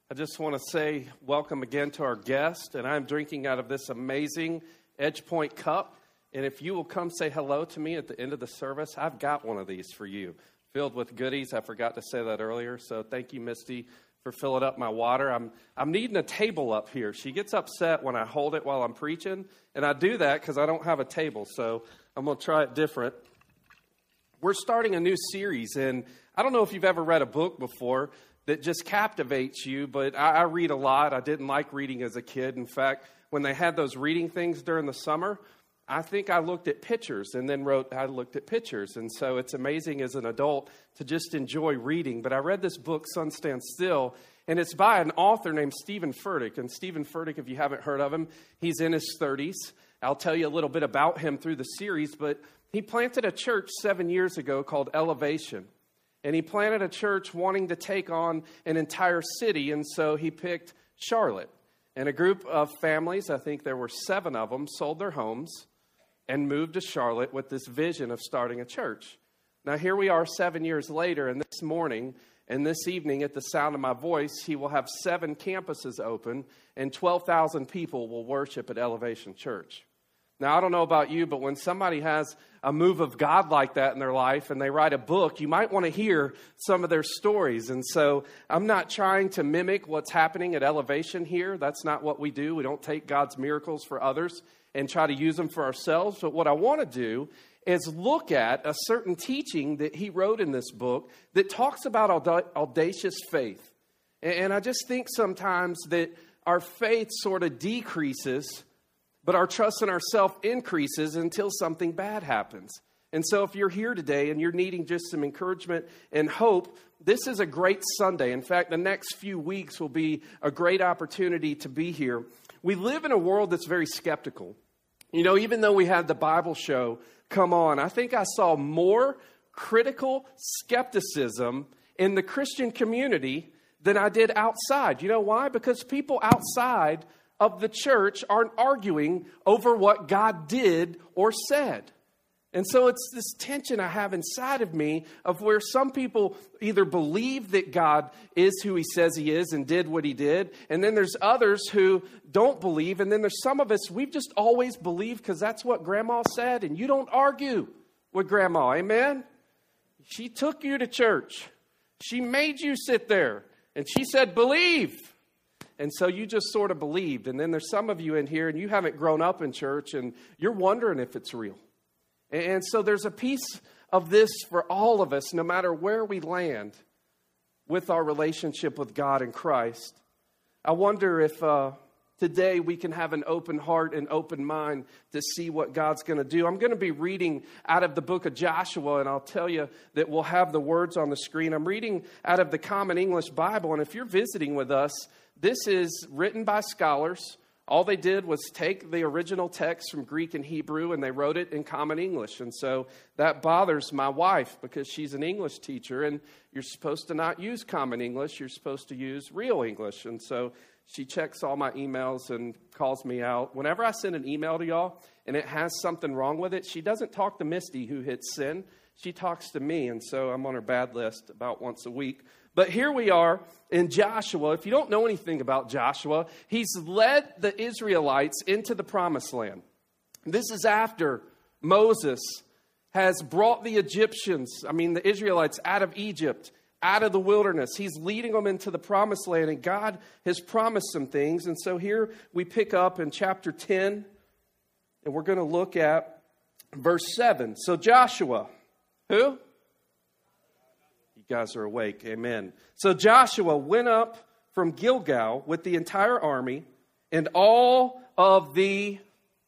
I just want to say welcome again to our guest, and I'm drinking out of this amazing Edge Point cup. And if you will come say hello to me at the end of the service, I've got one of these for you, filled with goodies. I forgot to say that earlier, so thank you, Misty, for filling up my water. I'm needing a table up here. She gets upset when I hold it while I'm preaching, and I do that because I don't have a table, so I'm going to try it different. We're starting a new series, and I don't know if you've ever read a book before that just captivates you, but I read a lot. I didn't like reading as a kid. In fact, when they had those reading things during the summer, I think I looked at pictures and then I looked at pictures. And so it's amazing as an adult to just enjoy reading. But I read this book, Sun Stand Still, and it's by an author named Steven Furtick. And Steven Furtick, if you haven't heard of him, he's in his 30s. I'll tell you a little bit about him through the series, but he planted a church 7 years ago called Elevation. And he planted a church wanting to take on an entire city, and so he picked Charlotte. And a group of families, I think there were 7 of them, sold their homes and moved to Charlotte with this vision of starting a church. Now here we are 7 years later, and this morning and this evening at the sound of my voice, he will have 7 campuses open, and 12,000 people will worship at Elevation Church. Now, I don't know about you, but when somebody has a move of God like that in their life and they write a book, you might want to hear some of their stories. And so I'm not trying to mimic what's happening at Elevation here. That's not what we do. We don't take God's miracles for others and try to use them for ourselves. But what I want to do is look at a certain teaching that he wrote in this book that talks about audacious faith. And I just think sometimes that our faith sort of decreases, but our trust in ourselves increases until something bad happens. And so if you're here today and you're needing just some encouragement and hope, this is a great Sunday. In fact, the next few weeks will be a great opportunity to be here. We live in a world that's very skeptical. You know, even though we had the Bible show come on, I think I saw more critical skepticism in the Christian community than I did outside. You know why? Because people outside of the church aren't arguing over what God did or said. And so it's this tension I have inside of me of where some people either believe that God is who he says he is and did what he did, and then there's others who don't believe, and then there's some of us, we've just always believed because that's what Grandma said, and you don't argue with Grandma, amen? She took you to church. She made you sit there, and she said, believe. And so you just sort of believed. And then there's some of you in here and you haven't grown up in church and you're wondering if it's real. And so there's a piece of this for all of us, no matter where we land with our relationship with God and Christ. I wonder if today we can have an open heart and open mind to see what God's going to do. I'm going to be reading out of the book of Joshua, and I'll tell you that we'll have the words on the screen. I'm reading out of the Common English Bible, and if you're visiting with us, this is written by scholars. All they did was take the original text from Greek and Hebrew, and they wrote it in Common English. And so that bothers my wife because she's an English teacher, and you're supposed to not use Common English. You're supposed to use real English. And so she checks all my emails and calls me out. Whenever I send an email to y'all and it has something wrong with it, she doesn't talk to Misty, who hits send. She talks to me, and so I'm on her bad list about once a week. But here we are in Joshua. If you don't know anything about Joshua, he's led the Israelites into the promised land. This is after Moses has brought the Israelites out of Egypt, out of the wilderness. He's leading them into the promised land, and God has promised some things. And so here we pick up in chapter 10, and we're going to look at verse 7. So Joshua, who? You guys are awake. Amen. So Joshua went up from Gilgal with the entire army and all of the...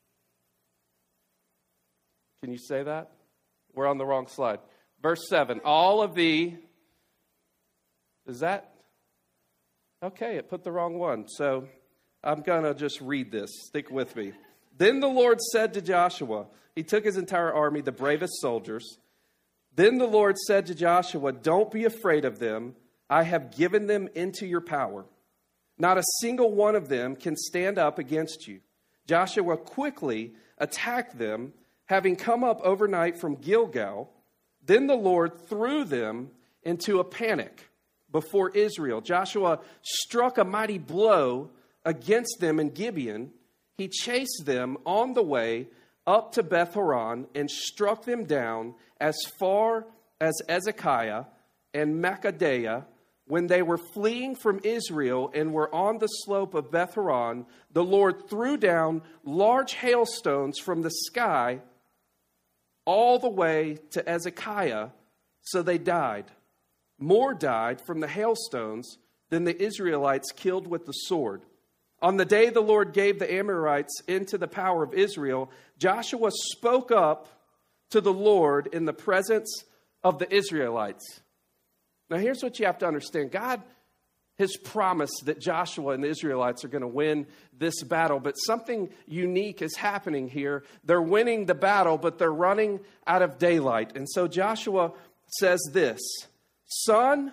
Can you say that? We're on the wrong slide. Verse 7. All of the... Is that? Okay, it put the wrong one. So I'm going to just read this. Stick with me. Then the Lord said to Joshua, he took his entire army, the bravest soldiers. Then the Lord said to Joshua, don't be afraid of them. I have given them into your power. Not a single one of them can stand up against you. Joshua quickly attacked them, having come up overnight from Gilgal. Then the Lord threw them into a panic. before Israel. Joshua struck a mighty blow against them in Gibeon. He chased them on the way up to Beth Horon and struck them down as far as Ezekiah and Makkedah. When they were fleeing from Israel and were on the slope of Beth Horon, the Lord threw down large hailstones from the sky all the way to Ezekiah, so they died. More died from the hailstones than the Israelites killed with the sword. On the day the Lord gave the Amorites into the power of Israel, Joshua spoke up to the Lord in the presence of the Israelites. Now, here's what you have to understand. God has promised that Joshua and the Israelites are going to win this battle, but something unique is happening here. They're winning the battle, but they're running out of daylight. And so Joshua says this, "Sun,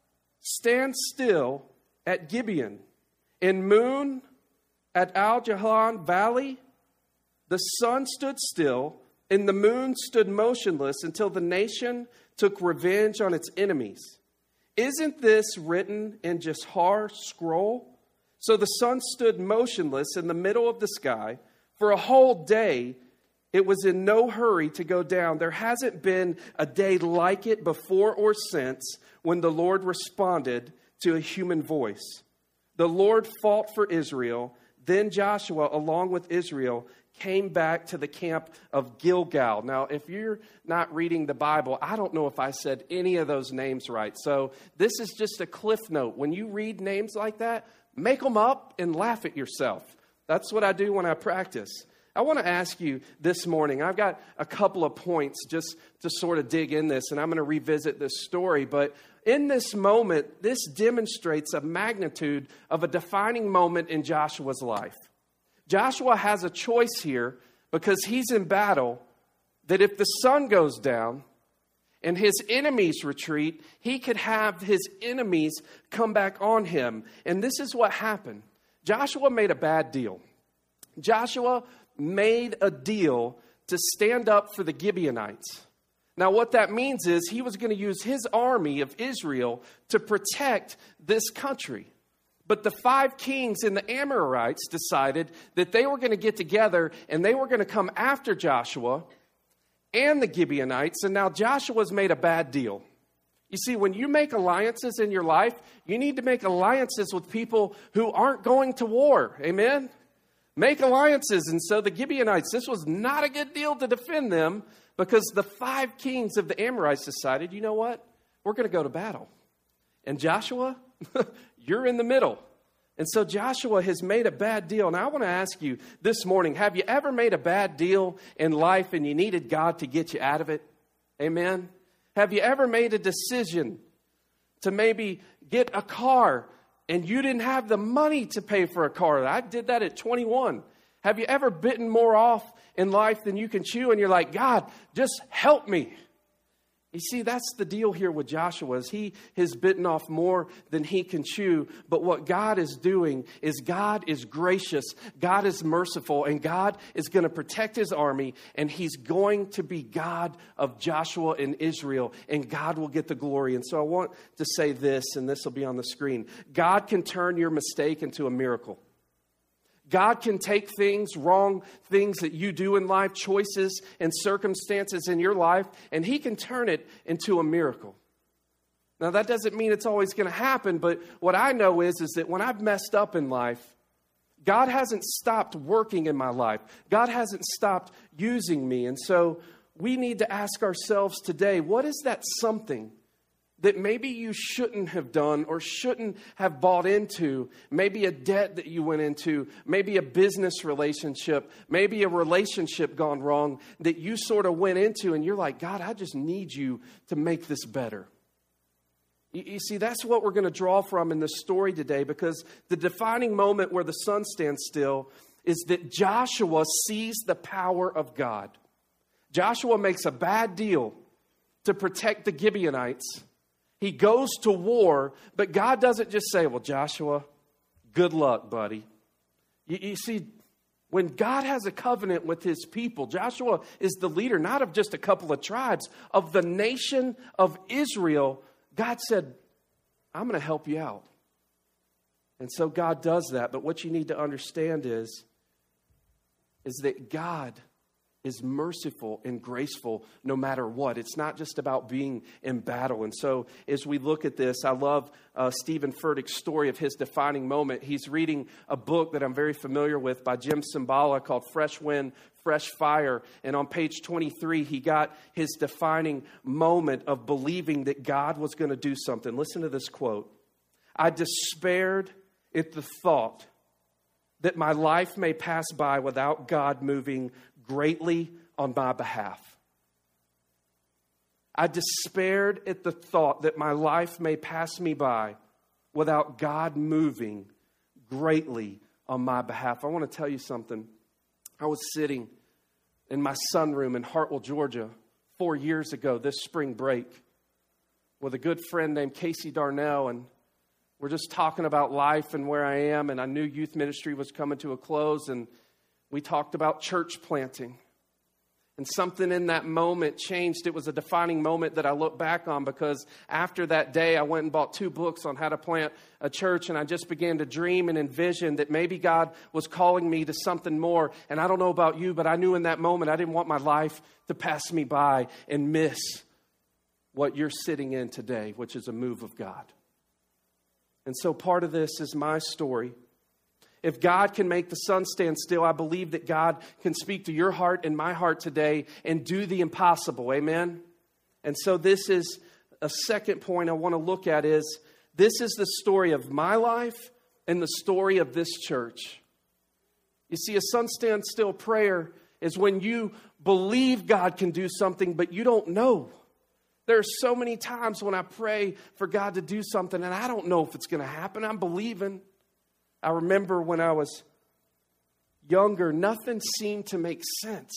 stand still at Gibeon, and moon at Al-Jalan Valley." The sun stood still, and the moon stood motionless until the nation took revenge on its enemies. Isn't this written in Jashar scroll? So the sun stood motionless in the middle of the sky. For a whole day, it was in no hurry to go down. There hasn't been a day like it before or since when the Lord responded to a human voice. The Lord fought for Israel. Then Joshua, along with Israel, came back to the camp of Gilgal. Now, if you're not reading the Bible, I don't know if I said any of those names right. So this is just a cliff note. When you read names like that, make them up and laugh at yourself. That's what I do when I practice. I want to ask you this morning, I've got a couple of points just to sort of dig in this, and I'm going to revisit this story. But in this moment, this demonstrates a magnitude of a defining moment in Joshua's life. Joshua has a choice here because he's in battle that if the sun goes down and his enemies retreat, he could have his enemies come back on him. And this is what happened. Joshua made a bad deal. Joshua made a deal to stand up for the Gibeonites. Now, what that means is he was going to use his army of Israel to protect this country. But the 5 kings and the Amorites decided that they were going to get together and they were going to come after Joshua and the Gibeonites. And now Joshua's made a bad deal. You see, when you make alliances in your life, you need to make alliances with people who aren't going to war. Amen? Make alliances. And so the Gibeonites, this was not a good deal to defend them because the 5 kings of the Amorites decided, you know what? We're going to go to battle. And Joshua, you're in the middle. And so Joshua has made a bad deal. And I want to ask you this morning, have you ever made a bad deal in life and you needed God to get you out of it? Amen? Have you ever made a decision to maybe get a car and you didn't have the money to pay for a car? I did that at 21. Have you ever bitten more off in life than you can chew and you're like, God, just help me? You see, that's the deal here with Joshua, is he has bitten off more than he can chew. But what God is doing is God is gracious, God is merciful, and God is going to protect his army, and he's going to be God of Joshua and Israel, and God will get the glory. And so I want to say this, and this will be on the screen. God can turn your mistake into a miracle. God can take things, wrong things that you do in life, choices and circumstances in your life, and he can turn it into a miracle. Now, that doesn't mean it's always going to happen, but what I know is that when I've messed up in life, God hasn't stopped working in my life. God hasn't stopped using me. And so we need to ask ourselves today, what is that something that maybe you shouldn't have done or shouldn't have bought into? Maybe a debt that you went into, maybe a business relationship, maybe a relationship gone wrong that you sort of went into and you're like, God, I just need you to make this better. You see, that's what we're going to draw from in this story today, because the defining moment where the sun stands still is that Joshua sees the power of God. Joshua makes a bad deal to protect the Gibeonites. He goes to war, but God doesn't just say, well, Joshua, good luck, buddy. You see, when God has a covenant with his people, Joshua is the leader, not of just a couple of tribes, of the nation of Israel. God said, I'm going to help you out. And so God does that. But what you need to understand is that God is merciful and graceful no matter what. It's not just about being in battle. And so as we look at this, I love Stephen Furtick's story of his defining moment. He's reading a book that I'm very familiar with by Jim Cymbala called Fresh Wind, Fresh Fire. And on page 23, he got his defining moment of believing that God was going to do something. Listen to this quote. I despaired at the thought that my life may pass by without God moving greatly on my behalf. I despaired at the thought that my life may pass me by without God moving greatly on my behalf. I want to tell you something. I was sitting in my sunroom in Hartwell, Georgia, 4 years ago this spring break with a good friend named Casey Darnell, and we're just talking about life and where I am, and I knew youth ministry was coming to a close, and we talked about church planting. And something in that moment changed. It was a defining moment that I look back on, because after that day, I went and bought 2 books on how to plant a church, and I just began to dream and envision that maybe God was calling me to something more. And I don't know about you, but I knew in that moment I didn't want my life to pass me by and miss what you're sitting in today, which is a move of God. And so part of this is my story. If God can make the sun stand still, I believe that God can speak to your heart and my heart today and do the impossible. Amen? And so this is a second point I want to look at is, this is the story of my life and the story of this church. You see, a sun stand still prayer is when you believe God can do something, but you don't know. There are so many times when I pray for God to do something and I don't know if it's going to happen. I'm believing. I remember when I was younger, nothing seemed to make sense.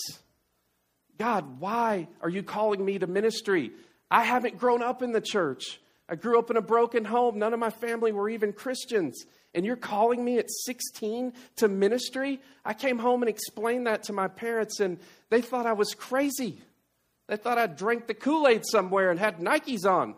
God, why are you calling me to ministry? I haven't grown up in the church. I grew up in a broken home. None of my family were even Christians. And you're calling me at 16 to ministry? I came home and explained that to my parents, and they thought I was crazy. They thought I drank the Kool-Aid somewhere and had Nikes on.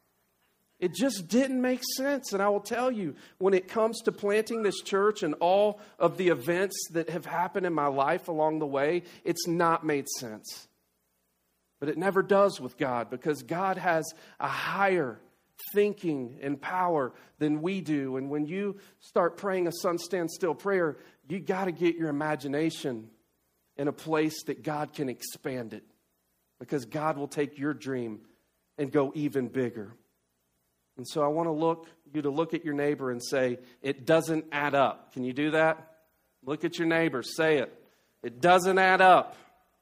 It just didn't make sense. And I will tell you, when it comes to planting this church and all of the events that have happened in my life along the way, it's not made sense. But it never does with God, because God has a higher thinking and power than we do. And when you start praying a sun stand still prayer, you got to get your imagination in a place that God can expand it, because God will take your dream and go even bigger. And so I want you to look at your neighbor and say, it doesn't add up. Can you do that? Look at your neighbor. Say it. It doesn't add up.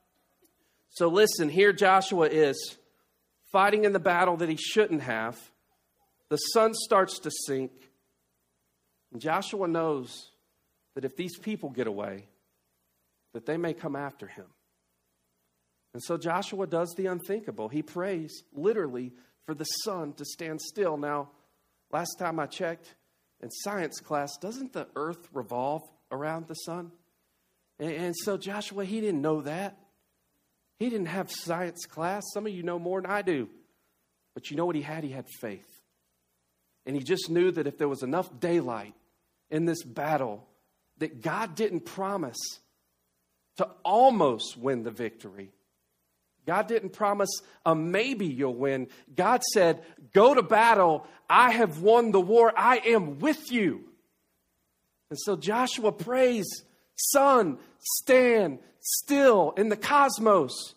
So listen, here Joshua is fighting in the battle that he shouldn't have. The sun starts to sink. And Joshua knows that if these people get away, that they may come after him. And so Joshua does the unthinkable. He prays literally for the sun to stand still. Now, last time I checked in science class, doesn't the earth revolve around the sun? And so Joshua, he didn't know that. He didn't have science class. Some of you know more than I do. But you know what he had? He had faith. And he just knew that if there was enough daylight in this battle, that God didn't promise to almost win the victory. God didn't promise a maybe you'll win. God said, go to battle. I have won the war. I am with you. And so Joshua prays, sun, stand still, and the cosmos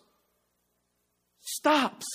stops.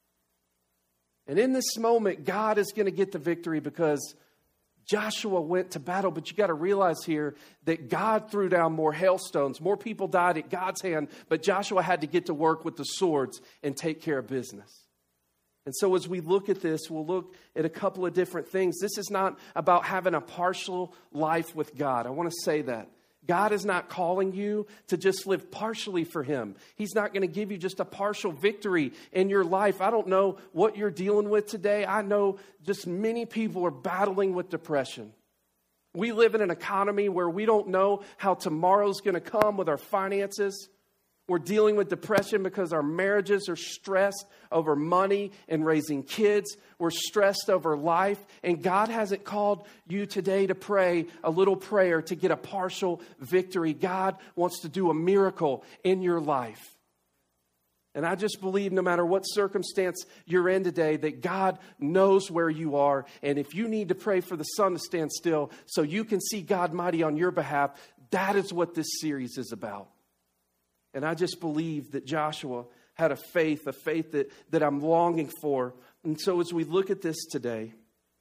And in this moment, God is going to get the victory, because Joshua went to battle. But you got to realize here that God threw down more hailstones. More people died at God's hand, but Joshua had to get to work with the swords and take care of business. And so as we look at this, we'll look at a couple of different things. This is not about having a partial life with God. I want to say that. God is not calling you to just live partially for Him. He's not going to give you just a partial victory in your life. I don't know what you're dealing with today. I know just many people are battling with depression. We live in an economy where we don't know how tomorrow's going to come with our finances. We're dealing with depression because our marriages are stressed over money and raising kids. We're stressed over life. And God hasn't called you today to pray a little prayer to get a partial victory. God wants to do a miracle in your life. And I just believe no matter what circumstance you're in today, that God knows where you are. And if you need to pray for the sun to stand still so you can see God mighty on your behalf, that is what this series is about. And I just believe that Joshua had a faith that I'm longing for. And so as we look at this today,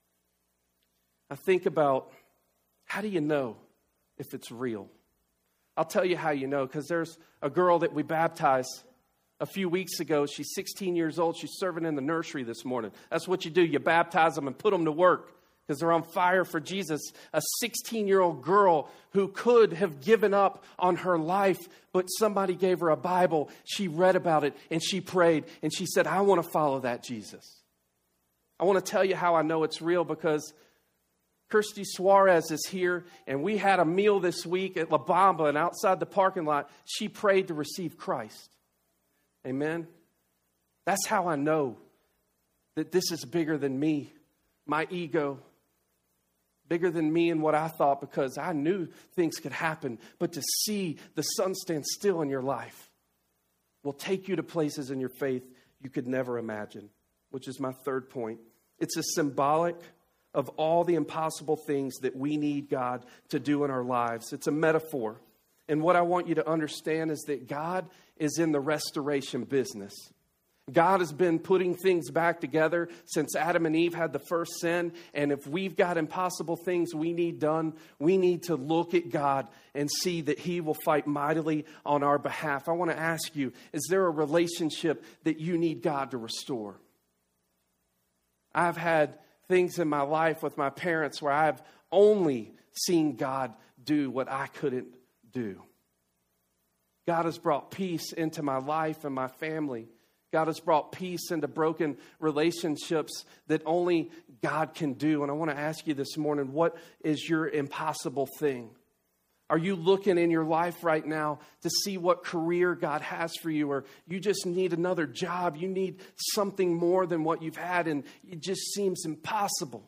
I think about, how do you know if it's real? I'll tell you how you know, because there's a girl that we baptized a few weeks ago. She's 16 years old. She's serving in the nursery this morning. That's what you do. You baptize them and put them to work because they're on fire for Jesus. A 16-year-old girl who could have given up on her life, but somebody gave her a Bible. She read about it and she prayed and she said, I want to follow that Jesus. I want to tell you how I know it's real, because Kirsty Suarez is here, and we had a meal this week at La Bamba, and outside the parking lot, she prayed to receive Christ. Amen? That's how I know that this is bigger than me, my ego, bigger than me and what I thought, because I knew things could happen. But to see the sun stand still in your life will take you to places in your faith you could never imagine, which is my third point. It's a symbolic of all the impossible things that we need God to do in our lives. It's a metaphor. And what I want you to understand is that God is in the restoration business. God has been putting things back together since Adam and Eve had the first sin. And if we've got impossible things we need done, we need to look at God and see that He will fight mightily on our behalf. I want to ask you, is there a relationship that you need God to restore? I've had things in my life with my parents where I've only seen God do what I couldn't do. God has brought peace into my life and my family. God has brought peace into broken relationships that only God can do. And I want to ask you this morning, what is your impossible thing? Are you looking in your life right now to see what career God has for you? Or you just need another job. You need something more than what you've had, and it just seems impossible.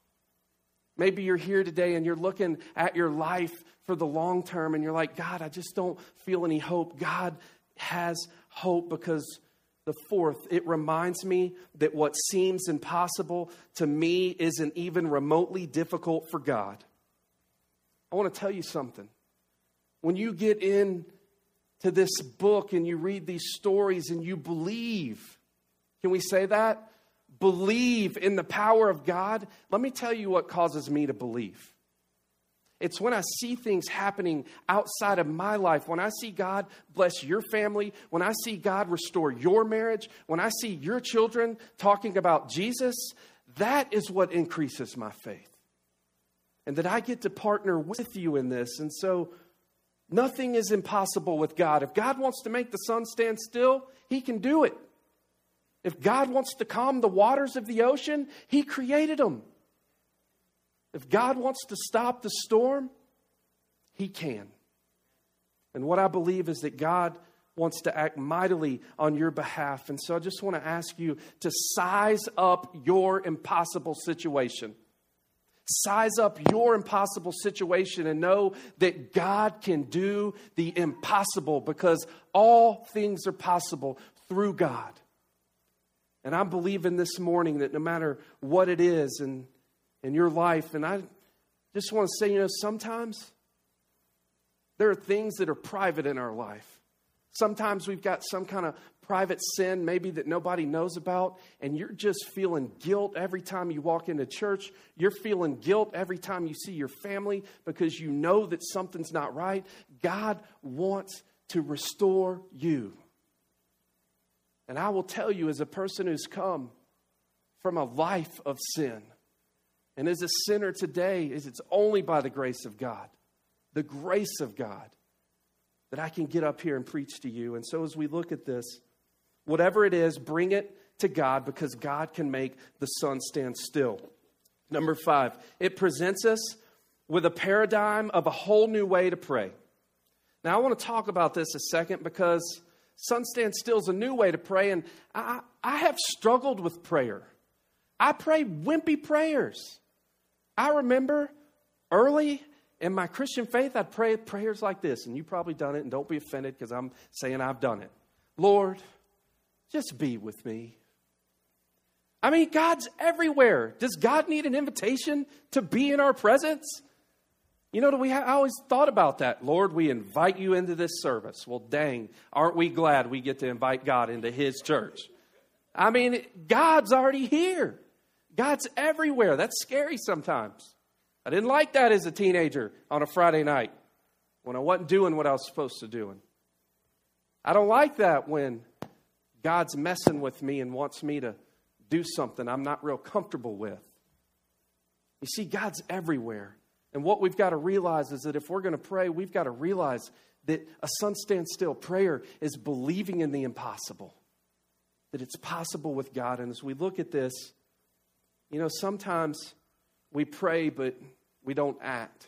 Maybe you're here today and you're looking at your life for the long term and you're like, God, I just don't feel any hope. God has hope, because the fourth, it reminds me that what seems impossible to me isn't even remotely difficult for God. I want to tell you something. When you get into this book and you read these stories and you believe, can we say that? Believe in the power of God. Let me tell you what causes me to believe. It's when I see things happening outside of my life, when I see God bless your family, when I see God restore your marriage, when I see your children talking about Jesus, that is what increases my faith. And that I get to partner with you in this. And so nothing is impossible with God. If God wants to make the sun stand still, He can do it. If God wants to calm the waters of the ocean, He created them. If God wants to stop the storm, He can. And what I believe is that God wants to act mightily on your behalf. And so I just want to ask you to size up your impossible situation. Size up your impossible situation and know that God can do the impossible, because all things are possible through God. And I'm believing this morning that no matter what it is in your life, and I just want to say, sometimes there are things that are private in our life. Sometimes we've got some kind of private sin maybe that nobody knows about, and you're just feeling guilt every time you walk into church. You're feeling guilt every time you see your family because you know that something's not right. God wants to restore you. And I will tell you, as a person who's come from a life of sin, and as a sinner today, it's only by the grace of God, the grace of God, that I can get up here and preach to you. And so as we look at this, whatever it is, bring it to God, because God can make the sun stand still. Number 5, it presents us with a paradigm of a whole new way to pray. Now, I want to talk about this a second because sun stand still is a new way to pray, and I have struggled with prayer. I pray wimpy prayers. I remember early in my Christian faith, I'd pray prayers like this, and you've probably done it, and don't be offended because I'm saying I've done it. Lord, just be with me. I mean, God's everywhere. Does God need an invitation to be in our presence? You know, I always thought about that. Lord, we invite you into this service. Well, dang, aren't we glad we get to invite God into his church? I mean, God's already here. God's everywhere. That's scary sometimes. I didn't like that as a teenager on a Friday night when I wasn't doing what I was supposed to do. I don't like that when God's messing with me and wants me to do something I'm not real comfortable with. You see, God's everywhere. And what we've got to realize is that if we're going to pray, we've got to realize that a sun stand still prayer is believing in the impossible. That it's possible with God. And as we look at this, you know, sometimes we pray, but we don't act.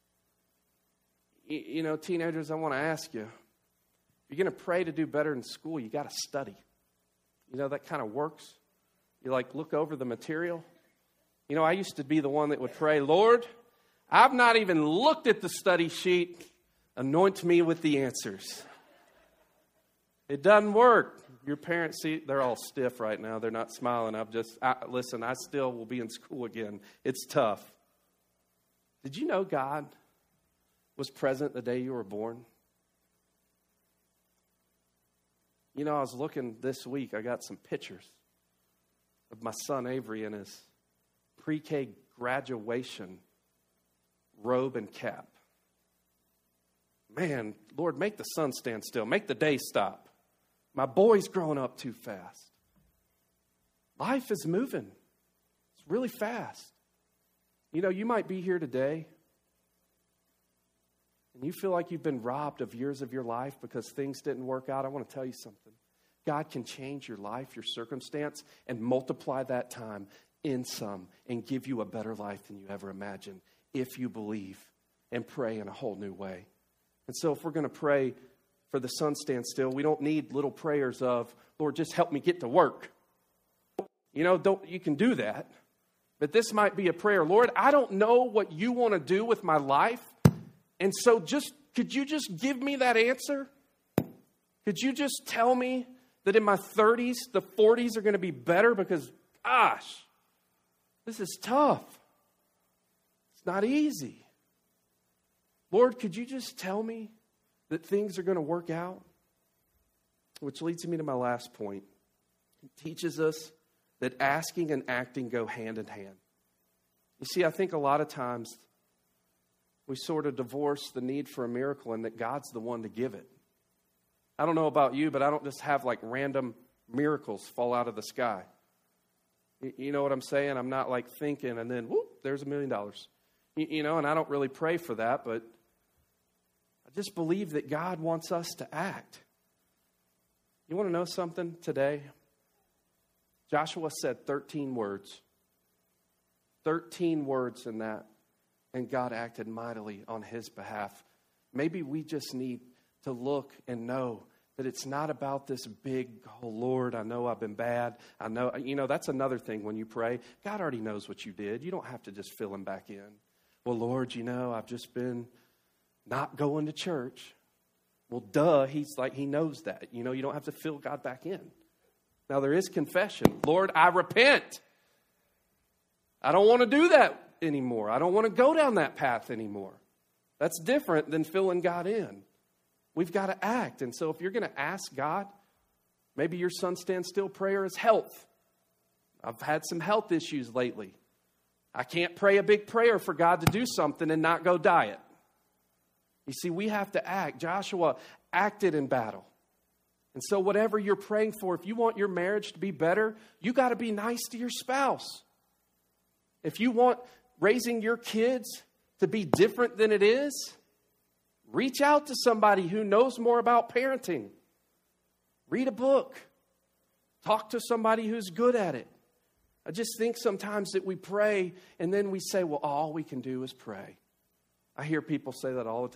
You know, teenagers, I want to ask you, if you're going to pray to do better in school, you got to study. You know, that kind of works. You like look over the material. You know, I used to be the one that would pray, Lord, I've not even looked at the study sheet. Anoint me with the answers. It doesn't work. Your parents, see, they're all stiff right now. They're not smiling. Listen, I still will be in school again. It's tough. Did you know God was present the day you were born? You know, I was looking this week. I got some pictures of my son Avery in his pre-K graduation robe and cap. Man, Lord, make the sun stand still. Make the day stop. My boy's growing up too fast. Life is moving. It's really fast. You know, you might be here today and you feel like you've been robbed of years of your life because things didn't work out. I want to tell you something. God can change your life, your circumstance, and multiply that time in some and give you a better life than you ever imagined if you believe and pray in a whole new way. And so if we're going to pray for the sun stand still, we don't need little prayers of, Lord, just help me get to work. You know, you can do that. But this might be a prayer. Lord, I don't know what you want to do with my life. And so could you just give me that answer? Could you just tell me that in my 30s, the 40s are going to be better? Because, gosh, this is tough. It's not easy. Lord, could you just tell me that things are going to work out? Which leads me to my last point. It teaches us that asking and acting go hand in hand. You see, I think a lot of times we sort of divorce the need for a miracle and that God's the one to give it. I don't know about you, but I don't just have like random miracles fall out of the sky. You know what I'm saying? I'm not like thinking and then, whoop, there's $1 million. You know, and I don't really pray for that, but I just believe that God wants us to act. You want to know something today? Joshua said 13 words. 13 words in that. And God acted mightily on his behalf. Maybe we just need to look and know that it's not about this big, oh, Lord, I know I've been bad. I know, you know, that's another thing when you pray. God already knows what you did. You don't have to just fill him back in. Well, Lord, you know, I've just been not going to church. Well, duh, he's like, he knows that. You know, you don't have to fill God back in. Now, there is confession. Lord, I repent. I don't want to do that anymore. I don't want to go down that path anymore. That's different than filling God in. We've got to act. And so if you're going to ask God, maybe your sun stand still prayer is health. I've had some health issues lately. I can't pray a big prayer for God to do something and not go diet. You see, we have to act. Joshua acted in battle. And so whatever you're praying for, if you want your marriage to be better, you got to be nice to your spouse. If you want raising your kids to be different than it is, reach out to somebody who knows more about parenting. Read a book. Talk to somebody who's good at it. I just think sometimes that we pray and then we say, well, all we can do is pray. I hear people say that all the time.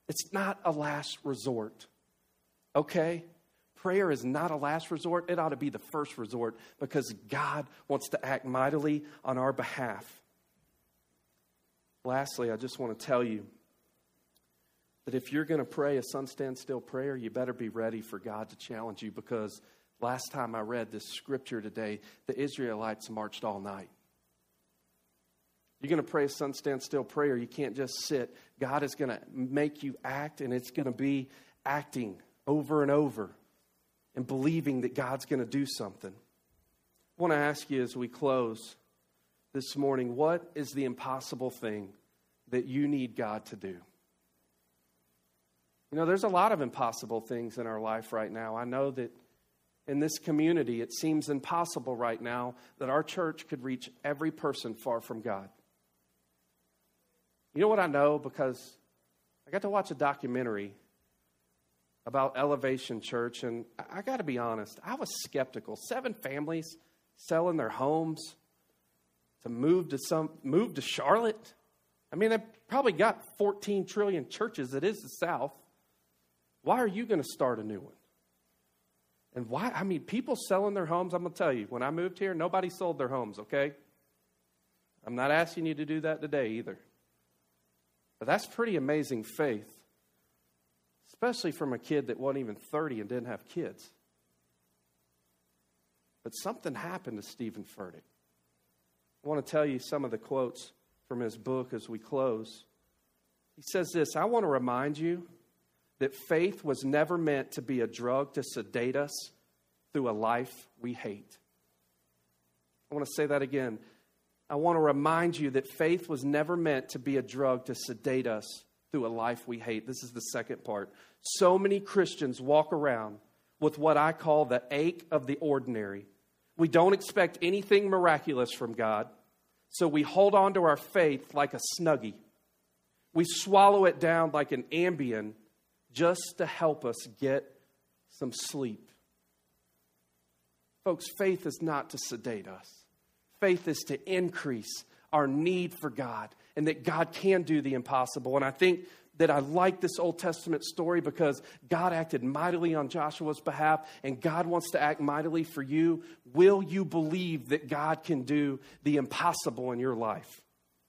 It's not a last resort, okay? Prayer is not a last resort. It ought to be the first resort because God wants to act mightily on our behalf. Lastly, I just want to tell you that if you're going to pray a sun stand still prayer, you better be ready for God to challenge you because last time I read this scripture today, the Israelites marched all night. You're going to pray a sun stand still prayer. You can't just sit. God is going to make you act, and it's going to be acting over and over and believing that God's going to do something. I want to ask you as we close this morning, what is the impossible thing that you need God to do? You know, there's a lot of impossible things in our life right now. I know that in this community, it seems impossible right now that our church could reach every person far from God. You know what I know? Because I got to watch a documentary about Elevation Church, and I got to be honest, I was skeptical. 7 families selling their homes to move to Charlotte. I mean, they probably got 14 trillion churches. It is the South. Why are you going to start a new one? And why? I mean, people selling their homes, I'm going to tell you, when I moved here, nobody sold their homes, okay? I'm not asking you to do that today either. But that's pretty amazing faith, especially from a kid that wasn't even 30 and didn't have kids. But something happened to Stephen Furtick. I want to tell you some of the quotes from his book as we close. He says this, I want to remind you that faith was never meant to be a drug to sedate us through a life we hate. I want to say that again. I want to remind you that faith was never meant to be a drug to sedate us through a life we hate. This is the second part. So many Christians walk around with what I call the ache of the ordinary. We don't expect anything miraculous from God, so we hold on to our faith like a Snuggie. We swallow it down like an Ambien just to help us get some sleep. Folks, faith is not to sedate us. Faith is to increase our need for God and that God can do the impossible. And I think that I like this Old Testament story because God acted mightily on Joshua's behalf and God wants to act mightily for you. Will you believe that God can do the impossible in your life?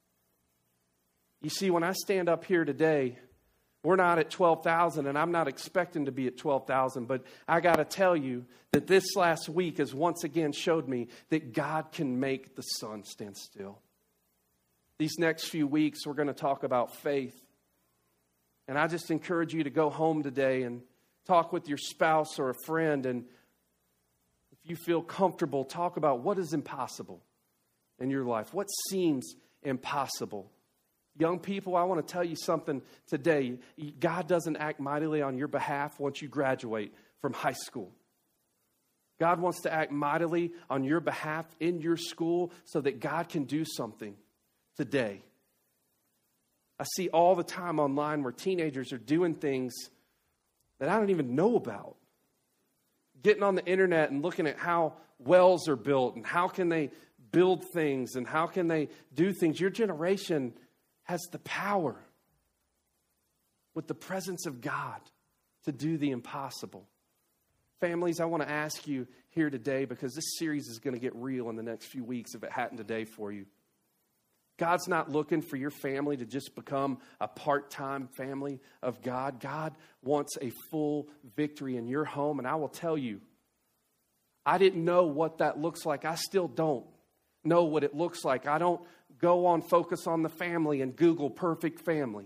You see, when I stand up here today, we're not at 12,000, and I'm not expecting to be at 12,000, but I got to tell you that this last week has once again showed me that God can make the sun stand still. These next few weeks, we're going to talk about faith. And I just encourage you to go home today and talk with your spouse or a friend, and if you feel comfortable, talk about what is impossible in your life, what seems impossible. Young people, I want to tell you something today. God doesn't act mightily on your behalf once you graduate from high school. God wants to act mightily on your behalf in your school so that God can do something today. I see all the time online where teenagers are doing things that I don't even know about. Getting on the internet and looking at how wells are built and how can they build things and how can they do things. Your generation has the power with the presence of God to do the impossible. Families, I want to ask you here today, because this series is going to get real in the next few weeks if it hadn't today for you. God's not looking for your family to just become a part-time family of God. God wants a full victory in your home. And I will tell you, I didn't know what that looks like. I still don't know what it looks like. I don't go on Focus on the Family and Google perfect family.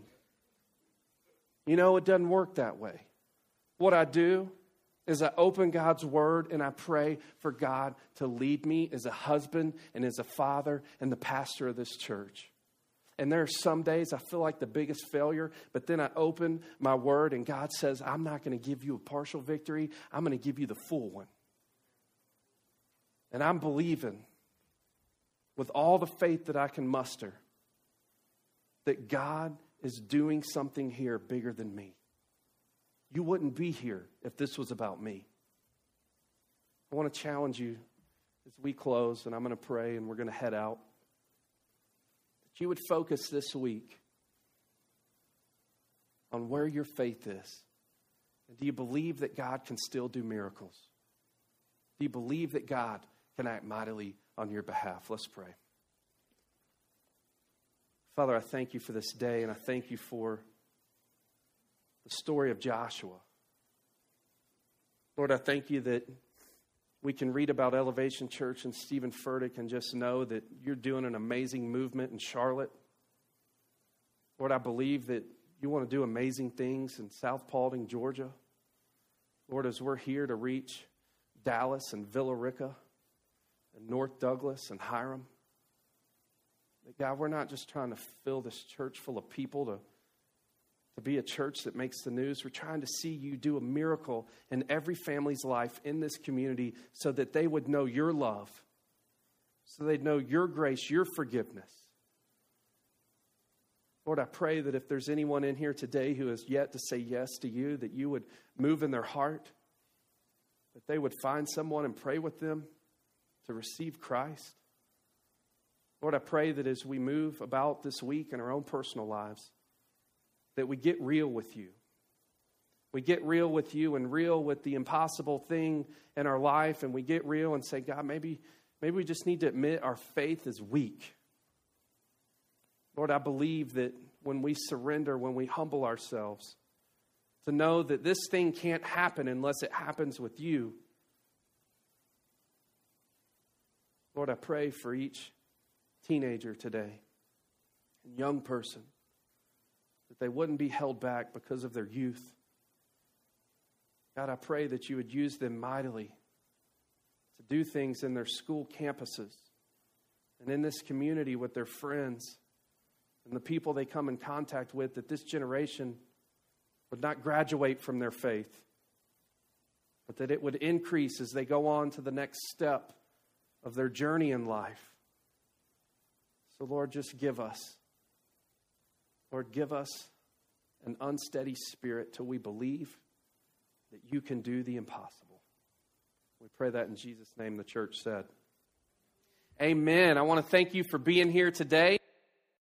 You know, it doesn't work that way. What I do is I open God's Word and I pray for God to lead me as a husband and as a father and the pastor of this church. And there are some days I feel like the biggest failure, but then I open my Word and God says, I'm not going to give you a partial victory. I'm going to give you the full one. And I'm believing with all the faith that I can muster that God is doing something here bigger than me. You wouldn't be here if this was about me. I want to challenge you as we close, and I'm going to pray and we're going to head out, that you would focus this week on where your faith is. And do you believe that God can still do miracles? Do you believe that God can act mightily on your behalf? Let's pray. Father, I thank you for this day, and I thank you for the story of Joshua. Lord, I thank you that we can read about Elevation Church and Stephen Furtick and just know that you're doing an amazing movement in Charlotte. Lord, I believe that you want to do amazing things in South Paulding, Georgia. Lord, as we're here to reach Dallas and Villa Rica and North Douglas and Hiram, that God, we're not just trying to fill this church full of people to be a church that makes the news. We're trying to see you do a miracle in every family's life in this community so that they would know your love, so they'd know your grace, your forgiveness. Lord, I pray that if there's anyone in here today who has yet to say yes to you, that you would move in their heart, that they would find someone and pray with them to receive Christ. Lord, I pray that as we move about this week in our own personal lives, that we get real with you. We get real with you and real with the impossible thing in our life, and we get real and say, God, maybe we just need to admit our faith is weak. Lord, I believe that when we surrender, when we humble ourselves, to know that this thing can't happen unless it happens with you. Lord, I pray for each teenager today and young person, that they wouldn't be held back because of their youth. God, I pray that you would use them mightily to do things in their school campuses and in this community with their friends and the people they come in contact with, that this generation would not graduate from their faith, but that it would increase as they go on to the next step of their journey in life. So, Lord, just give us. Lord, give us an unsteady spirit till we believe that you can do the impossible. We pray that in Jesus' name, the church said. Amen. I want to thank you for being here today.